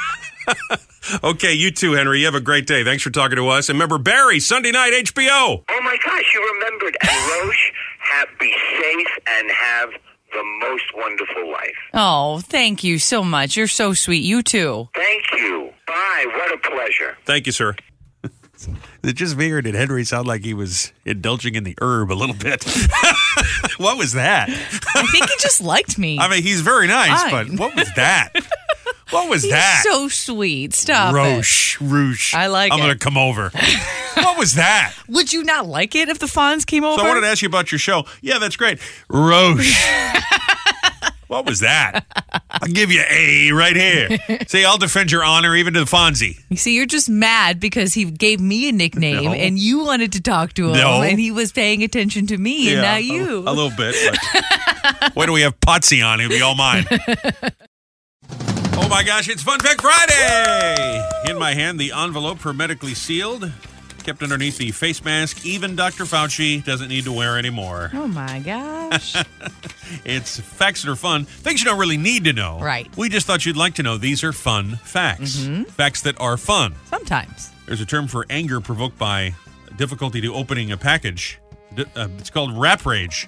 with you. Okay, you too, Henry. You have a great day. Thanks for talking to us. And remember, Barry, Sunday night, H B O. Oh, my gosh, you remembered. And Roche, have, be safe and have the most wonderful life. Oh, thank you so much. You're so sweet. You too. Thank you. Bye. What a pleasure. Thank you, sir. It just figured did Henry sound like he was indulging in the herb a little bit. What was that? I think he just liked me. I mean, he's very nice, Fine. but what was that? What was He's that? so sweet. Stop Roche, Roche. I like I'm it. going to come over. What was that? it. Would you not like it if the Fonz came over? So I wanted to ask you about your show. Yeah, that's great. Roche. What was that? I'll give you A right here. See, I'll defend your honor even to the Fonzie. You see, you're just mad because he gave me a nickname No. and you wanted to talk to him No. and he was paying attention to me and not you. A, a little bit. But wait till we have Potsy on. He'll be all mine. Oh, my gosh. It's Fun Fact Friday. In my hand, the envelope hermetically sealed, kept underneath the face mask. Even Doctor Fauci doesn't need to wear anymore. Oh, my gosh. It's facts that are fun. Things you don't really need to know. Right. We just thought you'd like to know. These are fun facts. Mm-hmm. Facts that are fun. Sometimes. There's a term for anger provoked by difficulty to opening a package. D- uh, it's called rap rage.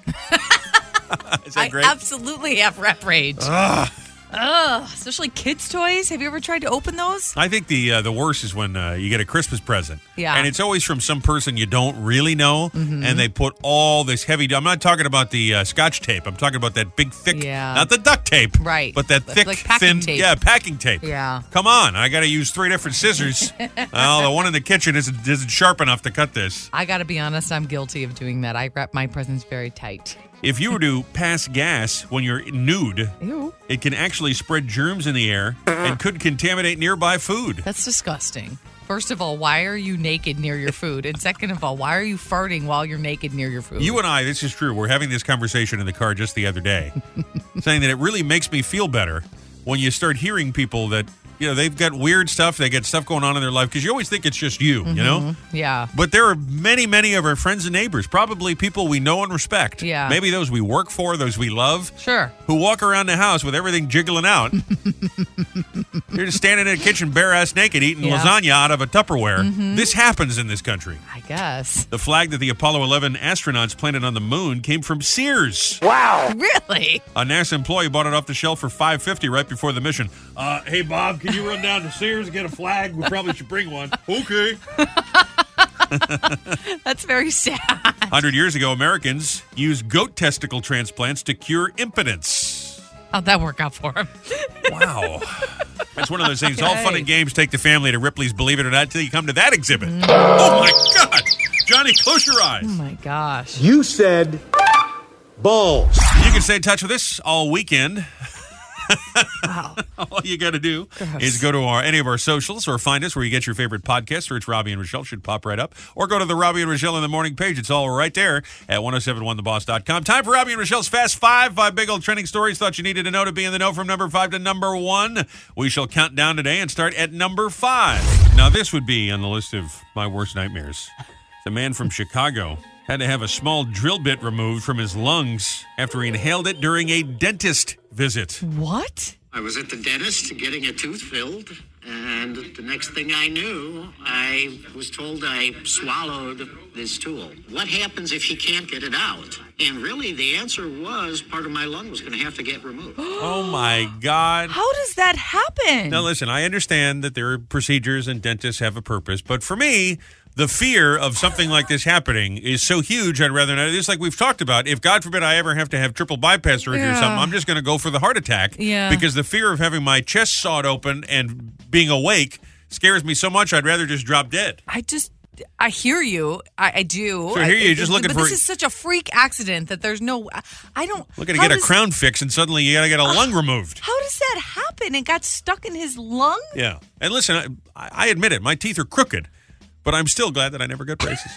Is that I great? absolutely have rep rage. Ugh. Ugh, especially kids' toys. Have you ever tried to open those? I think the uh, the worst is when uh, you get a Christmas present. Yeah. And it's always from some person you don't really know, Mm-hmm. and they put all this heavy... I'm not talking about the uh, Scotch tape. I'm talking about that big, thick... Yeah. Not the duct tape. Right. But that Like- thick, like packing thin... tape. Yeah, packing tape. Yeah. Come on. I got to use three different scissors. Well, the one in the kitchen isn't, isn't sharp enough to cut this. I got to be honest, I'm guilty of doing that. I wrap my presents very tight. If you were to pass gas when you're nude, Ew. it can actually spread germs in the air and could contaminate nearby food. That's disgusting. First of all, why are you naked near your food? And second of all, why are you farting while you're naked near your food? You and I, this is true. We're having this conversation in the car just the other day, saying that it really makes me feel better when you start hearing people that, you know, they've got weird stuff, they got stuff going on in their life, because you always think it's just you, you know? Yeah. But there are many, many of our friends and neighbors, probably people we know and respect. Yeah. Maybe those we work for, those we love. Sure. Who walk around the house with everything jiggling out. You're just standing in the kitchen bare-ass naked eating Yeah. lasagna out of a Tupperware. This happens in this country. I guess. The flag that the Apollo eleven astronauts planted on the moon came from Sears. Really? A NASA employee bought it off the shelf for five dollars and fifty cents right before the mission. Uh, hey, Bob, can you run down to Sears and get a flag? We probably should bring one. Okay. That's very sad. one hundred years ago, Americans used goat testicle transplants to cure impotence. How'd that work out for him? Wow. That's one of those things. All fun Okay. and games. Take the family to Ripley's Believe It or Not until you come to that exhibit. Oh, my God. Johnny, close your eyes. Oh, my gosh. You said balls. You can stay in touch with us all weekend. Wow. All you got to do is go to our any of our socials or find us where you get your favorite podcast. Search Robbie and Rochelle, should pop right up. Or go to the Robbie and Rochelle in the Morning page. It's all right there at ten seventy-one the boss dot com. Time for Robbie and Rochelle's Fast Five. Five big old trending stories thought you needed to know to be in the know from number five to number one. We shall count down today and start at number five. Now, this would be on the list of my worst nightmares. The man from Chicago had to have a small drill bit removed from his lungs after he inhaled it during a dentist visit. What? I was at the dentist getting a tooth filled, and the next thing I knew, I was told I swallowed this tool. What happens if you can't get it out? And really, the answer was part of my lung was going to have to get removed. Oh, my God. How does that happen? Now, listen, I understand that there are procedures and dentists have a purpose, but for me, the fear of something like this happening is so huge, I'd rather not. It's like we've talked about. If, God forbid, I ever have to have triple bypass surgery Yeah. or something, I'm just going to go for the heart attack. Yeah. Because the fear of having my chest sawed open and being awake scares me so much, I'd rather just drop dead. I just, I hear you. I, I do. So here I, you're just looking but for- This is such a freak accident that there's no, I don't. Looking to how get a does- crown fix, and suddenly you got to get a lung removed. How does that happen? It got stuck in his lung? Yeah. And listen, I, I admit it. My teeth are crooked, but I'm still glad that I never got braces.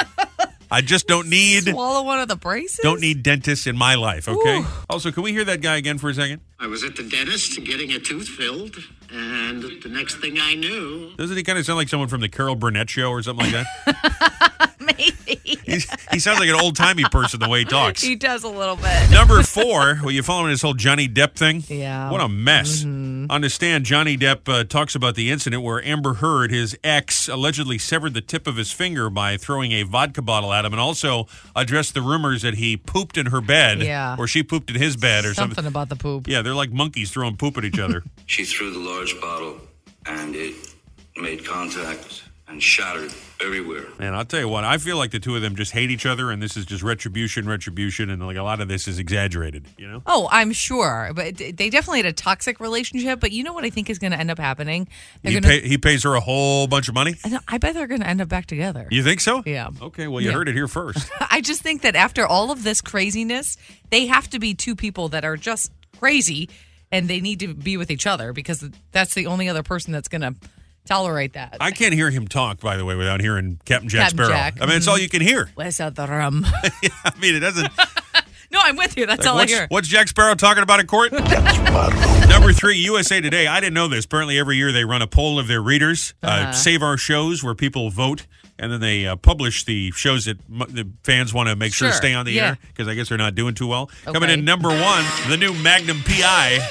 I just don't need Swallow one of the braces? don't need dentists in my life, okay? Ooh. Also, can we hear that guy again for a second? I was at the dentist getting a tooth filled, and the next thing I knew, Doesn't he kind of sound like someone from the Carol Burnett show or something like that? Maybe. He's, he sounds like an old-timey person the way he talks. He does a little bit. Number four, well, you following this whole Johnny Depp thing? Yeah. What a mess. On the stand, Johnny Depp uh, talks about the incident where Amber Heard, his ex, allegedly severed the tip of his finger by throwing a vodka bottle at him, and also addressed the rumors that he pooped in her bed, Yeah. or she pooped in his bed or something. Something about the poop. Yeah, they're like monkeys throwing poop at each other. She threw the large bottle, and it made contact and shattered everywhere. Man, I'll tell you what, I feel like the two of them just hate each other, and this is just retribution, retribution, and like a lot of this is exaggerated, you know? Oh, I'm sure. But they definitely had a toxic relationship. But you know what I think is going to end up happening? They're He, gonna, pay, he pays her a whole bunch of money? I know- I bet they're going to end up back together. You think so? Yeah. Okay, well, you Yeah. heard it here first. I just think that after all of this craziness, they have to be two people that are just crazy, and they need to be with each other because that's the only other person that's going to tolerate that. I can't hear him talk, by the way, without hearing Captain Jack Captain Sparrow. Jack. I mean, it's all you can hear. Where's out the rum? I mean, it doesn't. No, I'm with you. That's Like, all I what's, hear. what's Jack Sparrow talking about in court? Number three, U S A Today. I didn't know this. Apparently, every year they run a poll of their readers, uh, Uh-huh. save our shows, where people vote, and then they uh, publish the shows that m- the fans want to make sure, Sure, stay on the yeah. air because I guess they're not doing too well. Coming Okay. in number one, the new Magnum P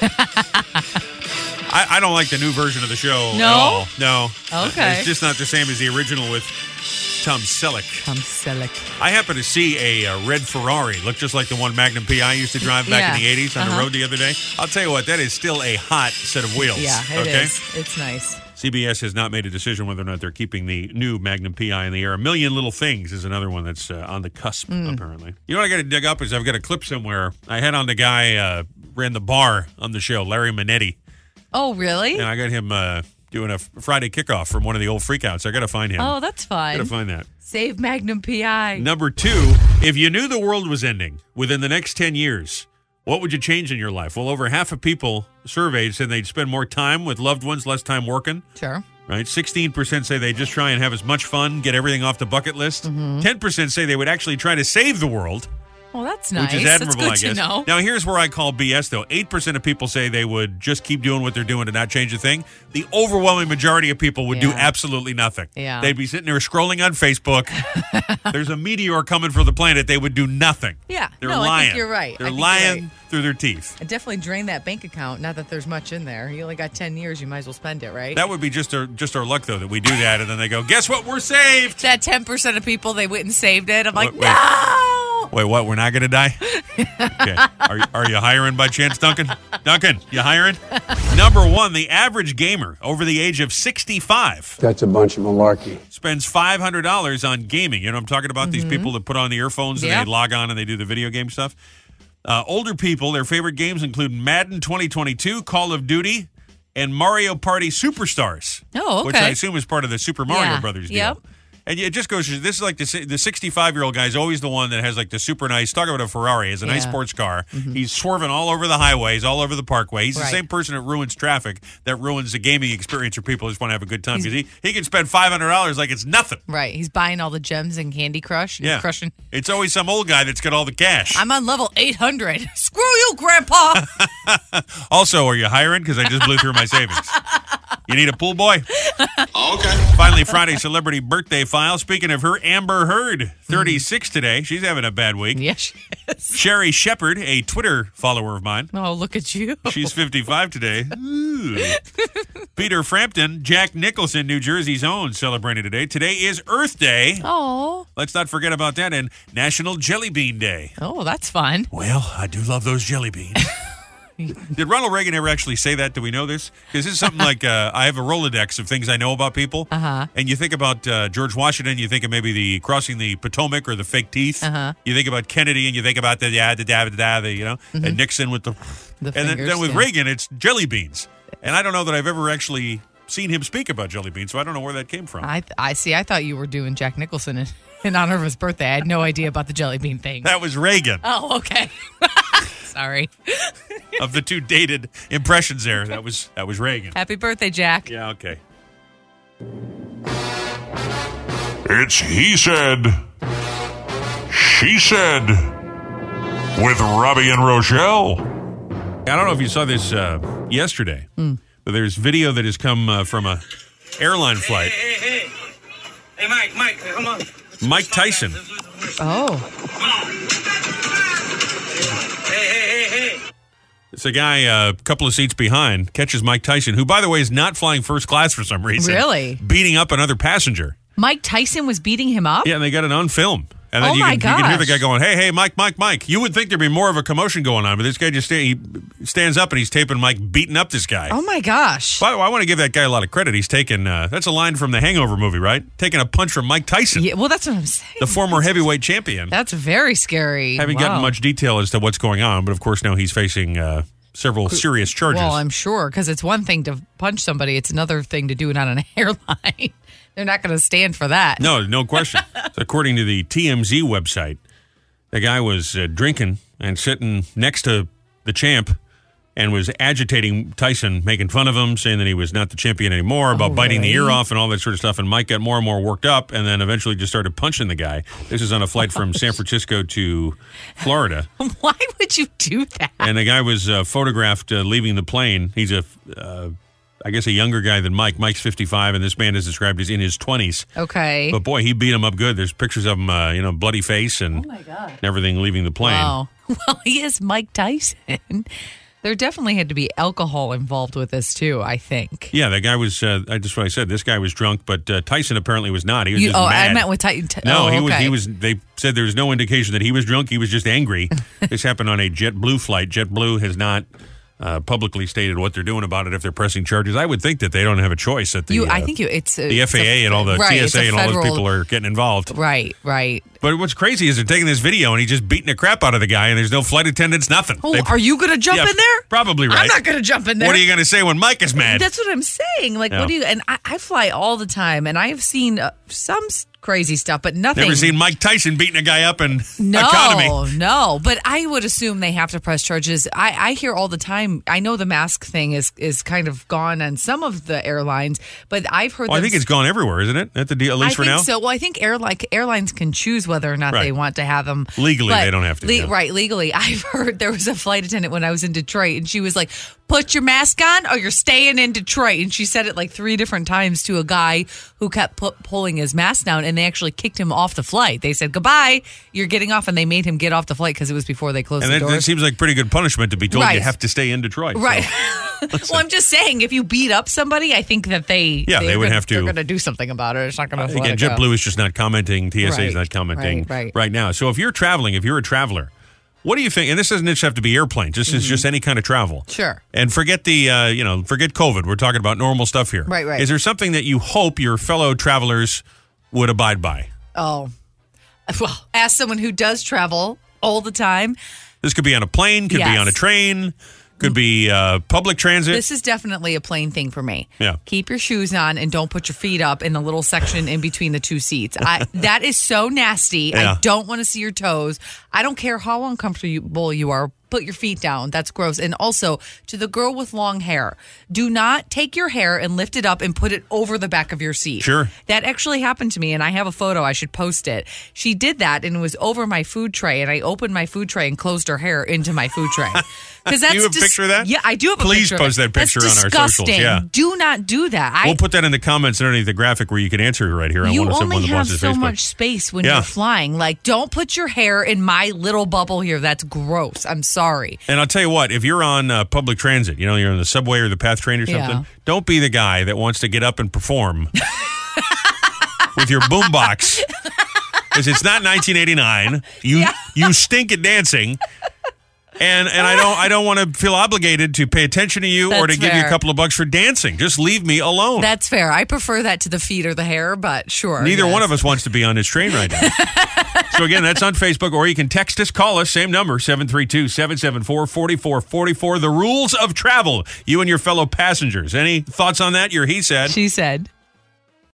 I. I, I don't like the new version of the show No? at all. No. Okay. It's just not the same as the original with Tom Selleck. Tom Selleck. I happened to see a, uh red Ferrari, looked just like the one Magnum P I used to drive back Yeah. in the eighties on Uh-huh. the road the other day. I'll tell you what, that is still a hot set of wheels. Yeah, it okay? is. It's nice. C B S has not made a decision whether or not they're keeping the new Magnum P I in the air. A Million Little Things is another one that's uh, on the cusp, Mm. apparently. You know what I got to dig up is I've got a clip somewhere. I had on the guy uh, ran the bar on the show, Larry Minetti, Oh, really? and I got him uh, doing a Friday kickoff from one of the old freakouts. I got to find him. Oh, that's got to fun. find that. Save Magnum P I. Number two, if you knew the world was ending within the next ten years, what would you change in your life? Well, over half of people surveyed said they'd spend more time with loved ones, less time working, Sure. right? sixteen percent say they just try and have as much fun, get everything off the bucket list. Mm-hmm. ten percent say they would actually try to save the world, Well, that's nice. which is admirable, that's good I guess. to know. Now, here's where I call B S, though. eight percent of people say they would just keep doing what they're doing and not change a thing. The overwhelming majority of people would do Yeah. absolutely nothing. Yeah. They'd be sitting there scrolling on Facebook. There's a meteor coming for the planet. They would do nothing. Yeah. They're No, I think lying. you're right. I They're think you're lying right. through their teeth. I definitely drain that bank account. Not that there's much in there. You only got ten years. You might as well spend it, right? That would be just our just our luck, though, that we do that, and then they go, guess what? We're saved. that ten percent of people, they went and saved it. I'm like, Wait, wait. no! Wait, what? We're not going to die? Okay. Are, are you hiring by chance, Duncan? Duncan, you hiring? Number one, the average gamer over the age of sixty-five That's a bunch of malarkey. spends five hundred dollars on gaming. You know what I'm talking about? These people that put on the earphones and Yeah. they log on and they do the video game stuff. Uh, older people, their favorite games include Madden twenty twenty-two, Call of Duty, and Mario Party Superstars. Oh, okay. Which I assume is part of the Super Mario Yeah. Brothers deal. Yep. And it just goes, this is like the the sixty-five-year-old guy is always the one that has like the super nice, talk about a Ferrari, has a nice Yeah. sports car. Mm-hmm. He's swerving all over the highways, all over the parkway. He's Right. the same person that ruins traffic, that ruins the gaming experience for people who just want to have a good time. Because he, he can spend five hundred dollars like it's nothing. Right. He's buying all the gems in Candy Crush. Yeah. Crushing. It's always some old guy that's got all the cash. I'm on level eight hundred. Screw you, Grandpa. Also, are you hiring? Because I just blew through my savings. You need a pool boy? Okay. Finally, Friday celebrity birthday file. Speaking of her, Amber Heard, thirty-six today. She's having a bad week. Yes, she is. Sherry Shepard, a Twitter follower of mine. Oh, look at you. She's fifty-five today. Ooh. Peter Frampton, Jack Nicholson, New Jersey's own, celebrating today. Today is Earth Day. Oh. Let's not forget about that. And National Jelly Bean Day. Oh, that's fun. Well, I do love those jelly beans. Did Ronald Reagan ever actually say that? Do we know this? Because this is something like uh, I have a Rolodex of things I know about people. Uh-huh. And you think about uh, George Washington, you think of maybe the crossing the Potomac or the fake teeth. Uh-huh. You think about Kennedy, and you think about the yeah, the da, the da, the you know, Mm-hmm. and Nixon with the, The and then, fingers, then with yeah. Reagan, it's jelly beans. And I don't know that I've ever actually seen him speak about jelly beans, so I don't know where that came from. I I see. I thought you were doing Jack Nicholson in, in honor of his birthday. I had no idea about the jelly bean thing. That was Reagan. Oh, okay. Sorry. Of the two dated impressions there, that was that was Reagan. Happy birthday, Jack. Yeah, okay. It's He Said, She Said with Robbie and Rochelle. I don't know if you saw this uh, yesterday, Mm. but there's video that has come uh, from a airline flight. Hey, hey, hey. Hey, Mike, Mike, come on. Mike Tyson. Oh. Hey, hey, hey, hey. It's a guy uh, a couple of seats behind, catches Mike Tyson, who, by the way, is not flying first class for some reason. Really? Beating up another passenger. Mike Tyson was beating him up? Yeah, and they got it on film. And then Oh you, my can, you can hear the gosh. guy going, hey, hey, Mike, Mike, Mike. You would think there'd be more of a commotion going on, but this guy just sta- he stands up and he's taping Mike beating up this guy. Oh, my gosh. By the way, I want to give that guy a lot of credit. He's taken, uh, that's a line from the Hangover movie, right? Taking a punch from Mike Tyson, Yeah, well, that's what I'm saying. the former heavyweight champion. That's very scary. Haven't Wow. gotten much detail as to what's going on, but of course now he's facing uh, several serious charges. Well, I'm sure, because it's one thing to punch somebody. It's another thing to do it on an airline. They're not going to stand for that. No, no question. So according to the T M Z website, the guy was uh, drinking and sitting next to the champ and was agitating Tyson, making fun of him, saying that he was not the champion anymore, about Oh, biting the really? ear off and all that sort of stuff. And Mike got more and more worked up and then eventually just started punching the guy. This is on a flight from San Francisco to Florida. Why would you do that? And the guy was uh, photographed uh, leaving the plane. He's a, uh, I guess, a younger guy than Mike. Mike's fifty-five, and this man is described as in his twenties. Okay. But boy, he beat him up good. There's pictures of him, uh, you know, bloody face and, Oh, my God. and everything leaving the plane. Wow. Well, he is Mike Tyson. There definitely had to be alcohol involved with this, too, I think. Yeah, that guy was, uh, I just what I said, this guy was drunk, but uh, Tyson apparently was not. He was You, just oh, mad. I meant with Tyson. No, oh, he was. okay. He was. They said there was no indication that he was drunk. He was just angry. This happened on a JetBlue flight. JetBlue has not uh, publicly stated what they're doing about it. If they're pressing charges, I would think that they don't have a choice. That the You, uh, I think you, it's uh, the it's F A A a- and all the right, T it's S A a and all those federal- people are getting involved. Right, right. But what's crazy is they're taking this video and he's just beating the crap out of the guy, and there's no flight attendants, nothing. Oh, They- are you going to jump Yeah, in there? Probably right. I'm not going to jump in there. What are you going to say when Mike is mad? That's what I'm saying. Like, Yeah. what do you? And I, I fly all the time, and I've seen uh, some s- crazy stuff, but nothing. Never seen Mike Tyson beating a guy up in No, economy. no. But I would assume they have to press charges. I, I hear all the time. I know the mask thing is is kind of gone on some of the airlines, but I've heard. Well, I them think it's gone everywhere, isn't it? At the deal, at least I for think now. so. Well, I think air, like, airlines can choose whether or not Right. they want to have them. Legally, But they don't have to, yeah. Right, legally. I've heard there was a flight attendant when I was in Detroit, and she was like, put your mask on or you're staying in Detroit. And she said it like three different times to a guy who kept pu- pulling his mask down, and they actually kicked him off the flight. They said, goodbye, you're getting off, and they made him get off the flight because it was before they closed And the that, doors. that seems like pretty good punishment to be told you Right. have to stay in Detroit. so. Right. Well, I'm just saying, if you beat up somebody, I think that they Yeah, they're they would gonna, have to- They're going to do something about it. It's not going to Again, JetBlue is just not commenting. T S A is Right, not commenting right, right. now. So if you're traveling, if you're a traveler, what do you think? And this doesn't just have to be airplanes. This is just any kind of travel. Sure. And forget the, uh, you know, forget COVID. We're talking about normal stuff here. Right, right. Is there something that you hope your fellow travelers would abide by? Oh, well, as someone who does travel all the time, This could be on a plane, could be Yes. on a train, Could be uh, public transit. This is definitely a plain thing for me. Yeah. Keep your shoes on and don't put your feet up in the little section in between the two seats. I, that is so nasty. Yeah. I don't want to see your toes. I don't care how uncomfortable you are. Put your feet down. That's gross. And also, to the girl with long hair, do not take your hair and lift it up and put it over the back of your seat. Sure. That actually happened to me, and I have a photo. I should post it. She did that, and it was over my food tray, and I opened my food tray and closed her hair into my food tray. Because that's Do you have a dis- picture of that? Yeah, I do have a Please picture of post it. that picture That's on our disgusting. socials. Yeah. Do not do that. I, We'll put that in the comments underneath the graphic where you can answer right here on you one oh seven one only The have Boss's so Facebook. much space when Yeah. you're flying. Like, don't put your hair in my little bubble here. That's gross. I'm sorry. And I'll tell you what, if you're on uh, public transit, you know, you're on the subway or the PATH train or something, Yeah. don't be the guy that wants to get up and perform with your boombox. Because it's not nineteen eighty-nine. You Yeah. you stink at dancing. And and I don't I don't want to feel obligated to pay attention to you or to That's give you a fair. couple of bucks for dancing. Just leave me alone. That's fair. I prefer that to the feet or the hair, but sure. Neither yes. one of us wants to be on this train right now. So again, that's on Facebook, or you can text us, call us, same number, seven three two, seven seven four, four four four four. The rules of travel, you and your fellow passengers. Any thoughts on that? Your he said. She said.